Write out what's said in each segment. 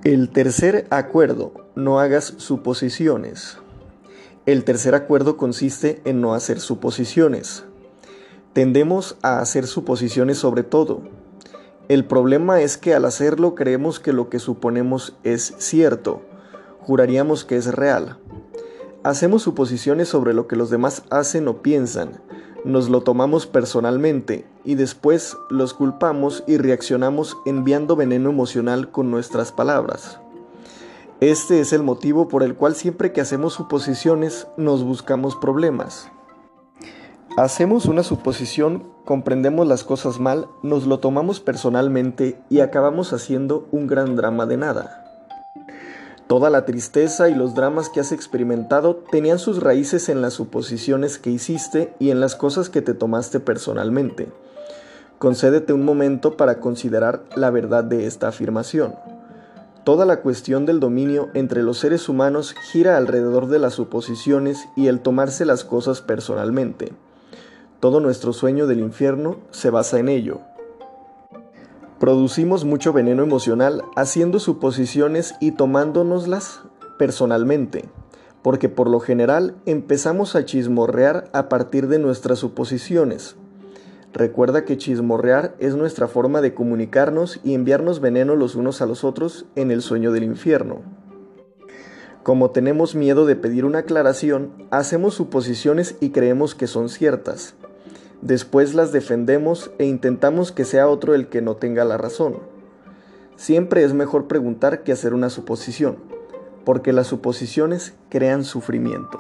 El tercer acuerdo: no hagas suposiciones. El tercer acuerdo consiste en no hacer suposiciones. Tendemos a hacer suposiciones sobre todo. El problema es que al hacerlo creemos que lo que suponemos es cierto. Juraríamos que es real. Hacemos suposiciones sobre lo que los demás hacen o piensan. Nos lo tomamos personalmente y después los culpamos y reaccionamos enviando veneno emocional con nuestras palabras. Este es el motivo por el cual siempre que hacemos suposiciones nos buscamos problemas. Hacemos una suposición, comprendemos las cosas mal, nos lo tomamos personalmente y acabamos haciendo un gran drama de nada. Toda la tristeza y los dramas que has experimentado tenían sus raíces en las suposiciones que hiciste y en las cosas que te tomaste personalmente. Concédete un momento para considerar la verdad de esta afirmación. Toda la cuestión del dominio entre los seres humanos gira alrededor de las suposiciones y el tomarse las cosas personalmente. Todo nuestro sueño del infierno se basa en ello. Producimos mucho veneno emocional haciendo suposiciones y tomándonoslas personalmente, porque por lo general empezamos a chismorrear a partir de nuestras suposiciones. Recuerda que chismorrear es nuestra forma de comunicarnos y enviarnos veneno los unos a los otros en el sueño del infierno. Como tenemos miedo de pedir una aclaración, hacemos suposiciones y creemos que son ciertas. Después las defendemos e intentamos que sea otro el que no tenga la razón. Siempre es mejor preguntar que hacer una suposición, porque las suposiciones crean sufrimiento.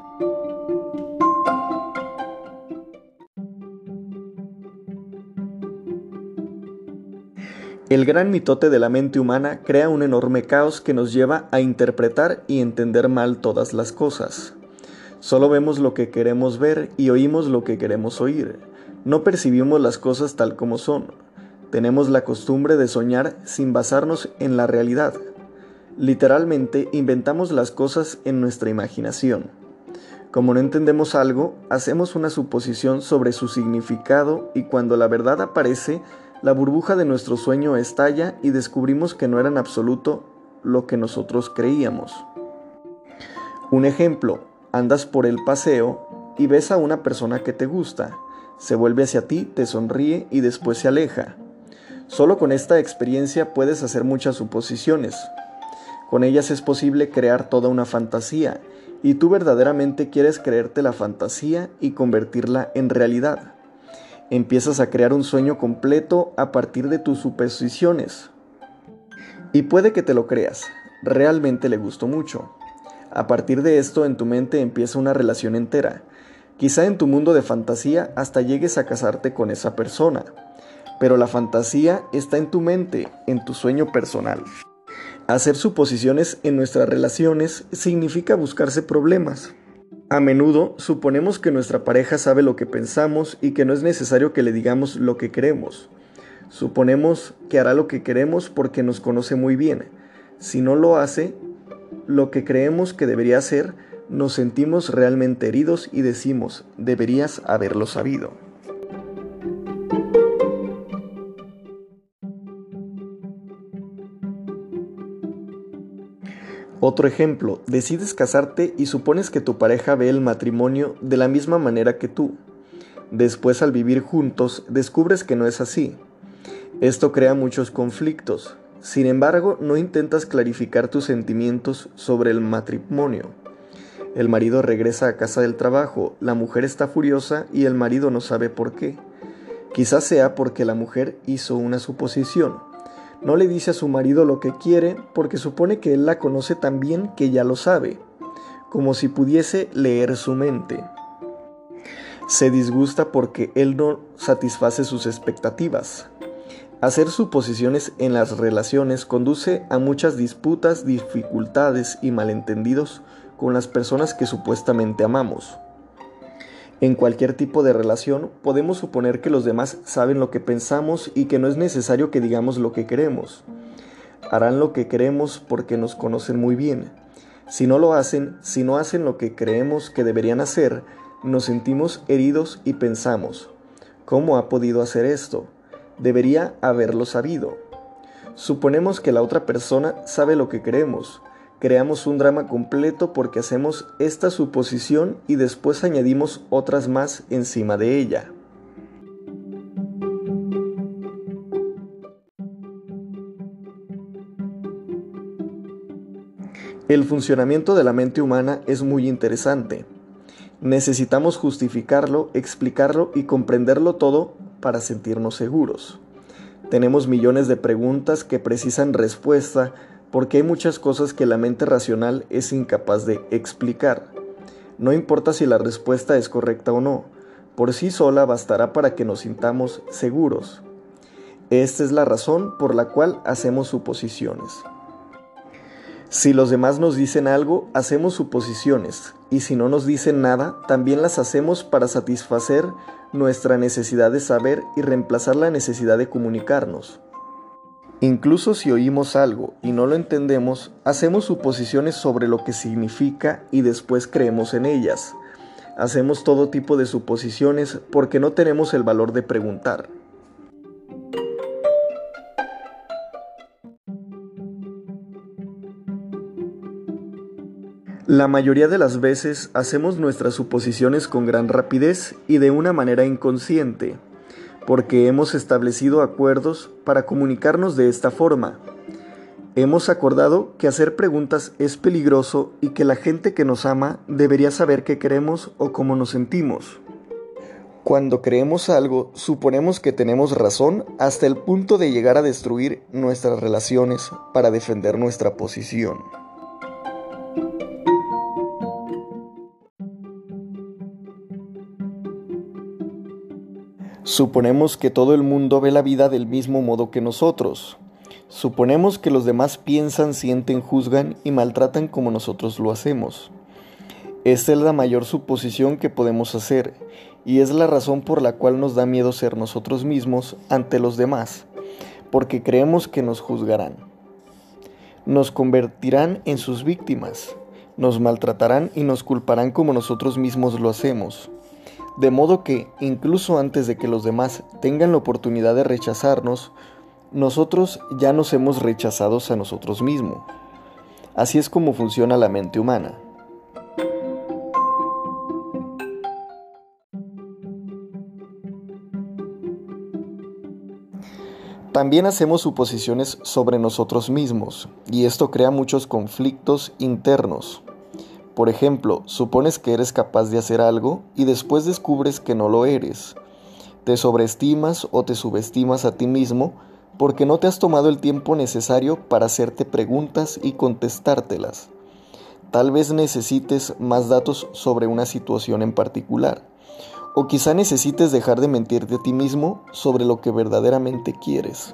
El gran mitote de la mente humana crea un enorme caos que nos lleva a interpretar y entender mal todas las cosas. Solo vemos lo que queremos ver y oímos lo que queremos oír. No percibimos las cosas tal como son. Tenemos la costumbre de soñar sin basarnos en la realidad. Literalmente inventamos las cosas en nuestra imaginación. Como no entendemos algo, hacemos una suposición sobre su significado y cuando la verdad aparece, la burbuja de nuestro sueño estalla y descubrimos que no era en absoluto lo que nosotros creíamos. Un ejemplo: andas por el paseo y ves a una persona que te gusta. Se vuelve hacia ti, te sonríe y después se aleja. Solo con esta experiencia puedes hacer muchas suposiciones. Con ellas es posible crear toda una fantasía, y tú verdaderamente quieres creerte la fantasía y convertirla en realidad. Empiezas a crear un sueño completo a partir de tus suposiciones. Y puede que te lo creas, realmente le gustó mucho. A partir de esto en tu mente empieza una relación entera. Quizá en tu mundo de fantasía hasta llegues a casarte con esa persona. Pero la fantasía está en tu mente, en tu sueño personal. Hacer suposiciones en nuestras relaciones significa buscarse problemas. A menudo suponemos que nuestra pareja sabe lo que pensamos y que no es necesario que le digamos lo que queremos. Suponemos que hará lo que queremos porque nos conoce muy bien. Si no lo hace lo que creemos que debería hacer, nos sentimos realmente heridos y decimos: deberías haberlo sabido. Otro ejemplo: decides casarte y supones que tu pareja ve el matrimonio de la misma manera que tú. Después, al vivir juntos, descubres que no es así. Esto crea muchos conflictos. Sin embargo, no intentas clarificar tus sentimientos sobre el matrimonio. El marido regresa a casa del trabajo, la mujer está furiosa y el marido no sabe por qué. Quizás sea porque la mujer hizo una suposición. No le dice a su marido lo que quiere porque supone que él la conoce tan bien que ya lo sabe, como si pudiese leer su mente. Se disgusta porque él no satisface sus expectativas. Hacer suposiciones en las relaciones conduce a muchas disputas, dificultades y malentendidos con las personas que supuestamente amamos. En cualquier tipo de relación podemos suponer que los demás saben lo que pensamos y que no es necesario que digamos lo que queremos. Harán lo que queremos porque nos conocen muy bien. Si no lo hacen, si no hacen lo que creemos que deberían hacer, nos sentimos heridos y pensamos: ¿cómo ha podido hacer esto? Debería haberlo sabido. Suponemos que la otra persona sabe lo que queremos. Creamos un drama completo porque hacemos esta suposición y después añadimos otras más encima de ella. El funcionamiento de la mente humana es muy interesante. Necesitamos justificarlo, explicarlo y comprenderlo todo para sentirnos seguros. Tenemos millones de preguntas que precisan respuesta porque hay muchas cosas que la mente racional es incapaz de explicar. No importa si la respuesta es correcta o no, por sí sola bastará para que nos sintamos seguros. Esta es la razón por la cual hacemos suposiciones. Si los demás nos dicen algo, hacemos suposiciones, y si no nos dicen nada, también las hacemos para satisfacer nuestra necesidad de saber y reemplazar la necesidad de comunicarnos. Incluso si oímos algo y no lo entendemos, hacemos suposiciones sobre lo que significa y después creemos en ellas. Hacemos todo tipo de suposiciones porque no tenemos el valor de preguntar. La mayoría de las veces hacemos nuestras suposiciones con gran rapidez y de una manera inconsciente, porque hemos establecido acuerdos para comunicarnos de esta forma. Hemos acordado que hacer preguntas es peligroso y que la gente que nos ama debería saber qué queremos o cómo nos sentimos. Cuando creemos algo, suponemos que tenemos razón hasta el punto de llegar a destruir nuestras relaciones para defender nuestra posición. Suponemos que todo el mundo ve la vida del mismo modo que nosotros. Suponemos que los demás piensan, sienten, juzgan y maltratan como nosotros lo hacemos. Esta es la mayor suposición que podemos hacer, y es la razón por la cual nos da miedo ser nosotros mismos ante los demás, porque creemos que nos juzgarán. Nos convertirán en sus víctimas, nos maltratarán y nos culparán como nosotros mismos lo hacemos. De modo que, incluso antes de que los demás tengan la oportunidad de rechazarnos, nosotros ya nos hemos rechazado a nosotros mismos. Así es como funciona la mente humana. También hacemos suposiciones sobre nosotros mismos, y esto crea muchos conflictos internos. Por ejemplo, supones que eres capaz de hacer algo y después descubres que no lo eres. Te sobreestimas o te subestimas a ti mismo porque no te has tomado el tiempo necesario para hacerte preguntas y contestártelas. Tal vez necesites más datos sobre una situación en particular, o quizá necesites dejar de mentirte a ti mismo sobre lo que verdaderamente quieres.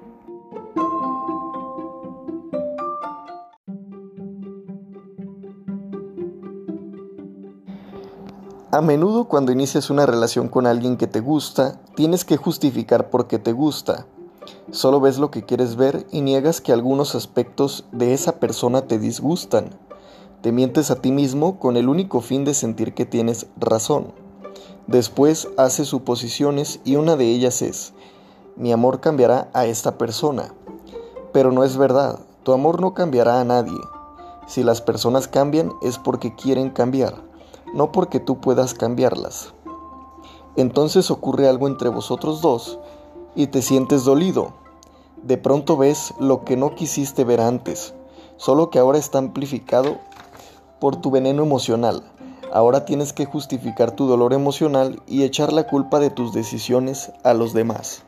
A menudo cuando inicias una relación con alguien que te gusta, tienes que justificar por qué te gusta. Solo ves lo que quieres ver y niegas que algunos aspectos de esa persona te disgustan. Te mientes a ti mismo con el único fin de sentir que tienes razón. Después haces suposiciones y una de ellas es: mi amor cambiará a esta persona. Pero no es verdad, tu amor no cambiará a nadie. Si las personas cambian es porque quieren cambiar, no porque tú puedas cambiarlas. Entonces ocurre algo entre vosotros dos y te sientes dolido. De pronto ves lo que no quisiste ver antes, solo que ahora está amplificado por tu veneno emocional. Ahora tienes que justificar tu dolor emocional y echar la culpa de tus decisiones a los demás.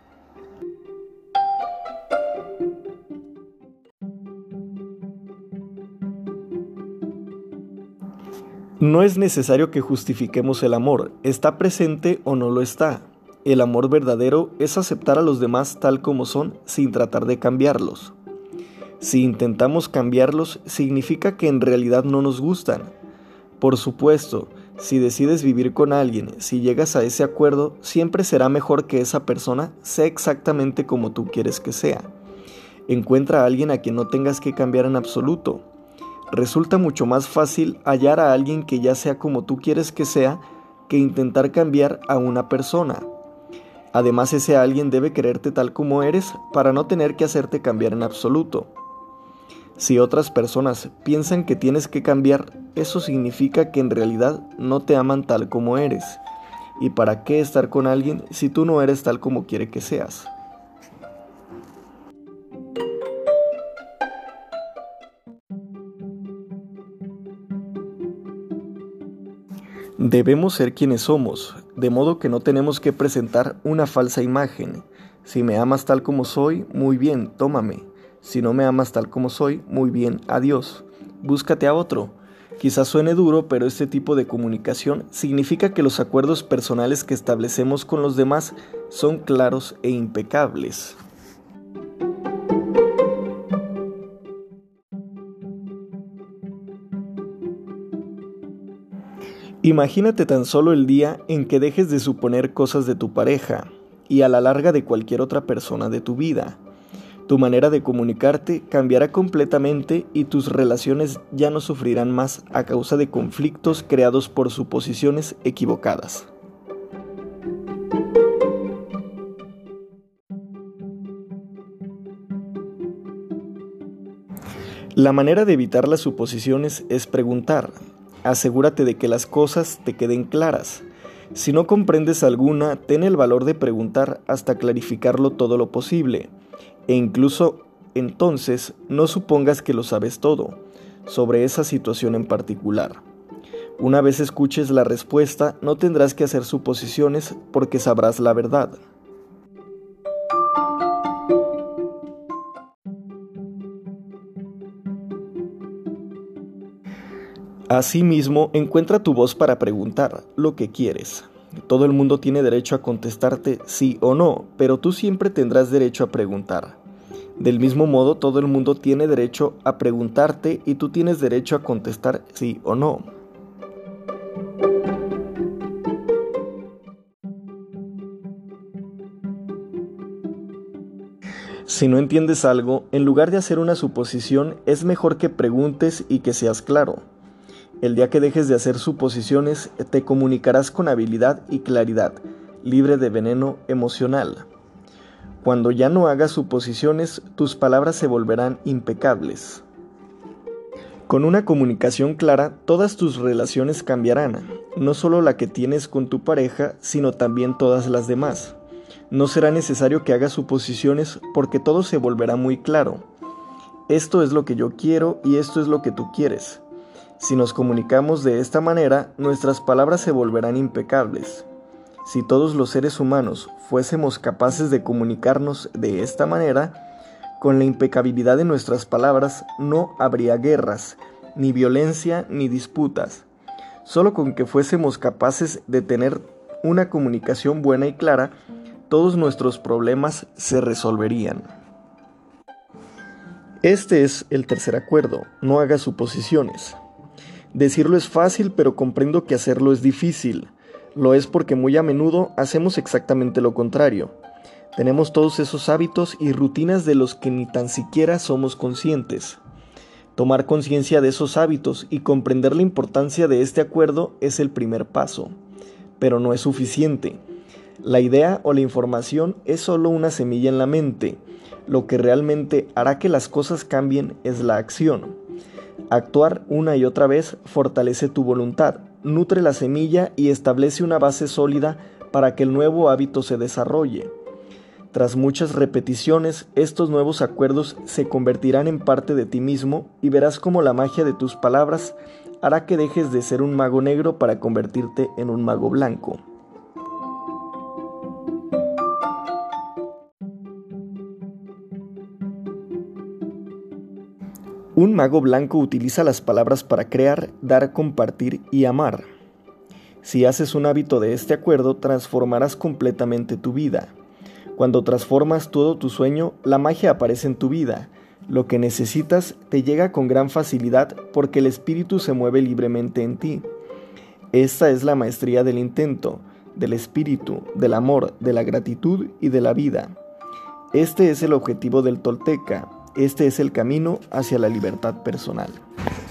No es necesario que justifiquemos el amor, está presente o no lo está. El amor verdadero es aceptar a los demás tal como son sin tratar de cambiarlos. Si intentamos cambiarlos, significa que en realidad no nos gustan. Por supuesto, si decides vivir con alguien, si llegas a ese acuerdo, siempre será mejor que esa persona sea exactamente como tú quieres que sea. Encuentra a alguien a quien no tengas que cambiar en absoluto. Resulta mucho más fácil hallar a alguien que ya sea como tú quieres que sea que intentar cambiar a una persona. Además, ese alguien debe quererte tal como eres para no tener que hacerte cambiar en absoluto. Si otras personas piensan que tienes que cambiar, eso significa que en realidad no te aman tal como eres. ¿Y para qué estar con alguien si tú no eres tal como quiere que seas? Debemos ser quienes somos, de modo que no tenemos que presentar una falsa imagen. Si me amas tal como soy, muy bien, tómame. Si no me amas tal como soy, muy bien, adiós. Búscate a otro. Quizás suene duro, pero este tipo de comunicación significa que los acuerdos personales que establecemos con los demás son claros e impecables. Imagínate tan solo el día en que dejes de suponer cosas de tu pareja y a la larga de cualquier otra persona de tu vida. Tu manera de comunicarte cambiará completamente y tus relaciones ya no sufrirán más a causa de conflictos creados por suposiciones equivocadas. La manera de evitar las suposiciones es preguntar. Asegúrate de que las cosas te queden claras. Si no comprendes alguna, ten el valor de preguntar hasta clarificarlo todo lo posible. E incluso entonces no supongas que lo sabes todo sobre esa situación en particular. Una vez escuches la respuesta, no tendrás que hacer suposiciones porque sabrás la verdad. Asimismo, encuentra tu voz para preguntar lo que quieres. Todo el mundo tiene derecho a contestarte sí o no, pero tú siempre tendrás derecho a preguntar. Del mismo modo, todo el mundo tiene derecho a preguntarte y tú tienes derecho a contestar sí o no. Si no entiendes algo, en lugar de hacer una suposición, es mejor que preguntes y que seas claro. El día que dejes de hacer suposiciones, te comunicarás con habilidad y claridad, libre de veneno emocional. Cuando ya no hagas suposiciones, tus palabras se volverán impecables. Con una comunicación clara, todas tus relaciones cambiarán, no solo la que tienes con tu pareja, sino también todas las demás. No será necesario que hagas suposiciones porque todo se volverá muy claro. Esto es lo que yo quiero y esto es lo que tú quieres. Si nos comunicamos de esta manera, nuestras palabras se volverán impecables. Si todos los seres humanos fuésemos capaces de comunicarnos de esta manera, con la impecabilidad de nuestras palabras no habría guerras, ni violencia, ni disputas. Solo con que fuésemos capaces de tener una comunicación buena y clara, todos nuestros problemas se resolverían. Este es el tercer acuerdo: no hagas suposiciones. Decirlo es fácil, pero comprendo que hacerlo es difícil. Lo es porque muy a menudo hacemos exactamente lo contrario. Tenemos todos esos hábitos y rutinas de los que ni tan siquiera somos conscientes. Tomar conciencia de esos hábitos y comprender la importancia de este acuerdo es el primer paso, pero no es suficiente. La idea o la información es solo una semilla en la mente. Lo que realmente hará que las cosas cambien es la acción. Actuar una y otra vez fortalece tu voluntad, nutre la semilla y establece una base sólida para que el nuevo hábito se desarrolle. Tras muchas repeticiones, estos nuevos acuerdos se convertirán en parte de ti mismo y verás cómo la magia de tus palabras hará que dejes de ser un mago negro para convertirte en un mago blanco. Un mago blanco utiliza las palabras para crear, dar, compartir y amar. Si haces un hábito de este acuerdo, transformarás completamente tu vida. Cuando transformas todo tu sueño, la magia aparece en tu vida. Lo que necesitas te llega con gran facilidad porque el espíritu se mueve libremente en ti. Esta es la maestría del intento, del espíritu, del amor, de la gratitud y de la vida. Este es el objetivo del tolteca. Este es el camino hacia la libertad personal.